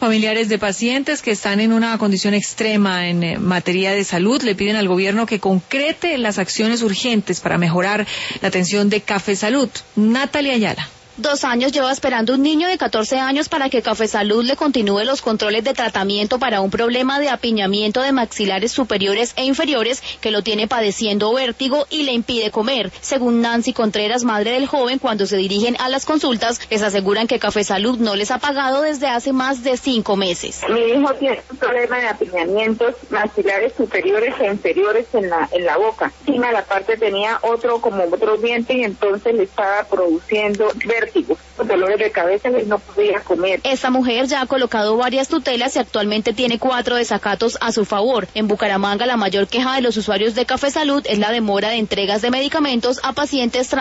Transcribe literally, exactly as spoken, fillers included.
Familiares de pacientes que están en una condición extrema en eh, materia de salud le piden al gobierno que concrete las acciones urgentes para mejorar la atención de Café Salud. Natalia Ayala. Dos años lleva esperando un niño de catorce años para que Café Salud le continúe los controles de tratamiento para un problema de apiñamiento de maxilares superiores e inferiores que lo tiene padeciendo vértigo y le impide comer. Según Nancy Contreras, madre del joven, cuando se dirigen a las consultas, les aseguran que Café Salud no les ha pagado desde hace más de cinco meses. Mi hijo tiene un problema de apiñamientos maxilares superiores e inferiores en la, en la boca. Encima de la parte tenía otro, como otro diente, y entonces le estaba produciendo vértigo. Dolores de cabeza y no podía comer. Esta mujer ya ha colocado varias tutelas y actualmente tiene cuatro desacatos a su favor. En Bucaramanga, la mayor queja de los usuarios de Café Salud es la demora de entregas de medicamentos a pacientes